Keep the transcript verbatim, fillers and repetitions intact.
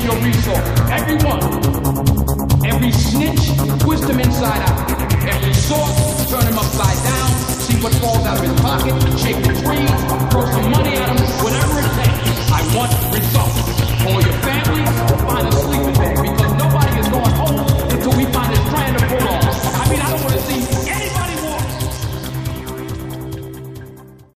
your resource. Everyone. Every snitch, twist him inside out. Every source, turn him upside down. See what falls out of his pocket. Shake the trees. Throw some money at him. Whatever it takes. I want results. For your families, find a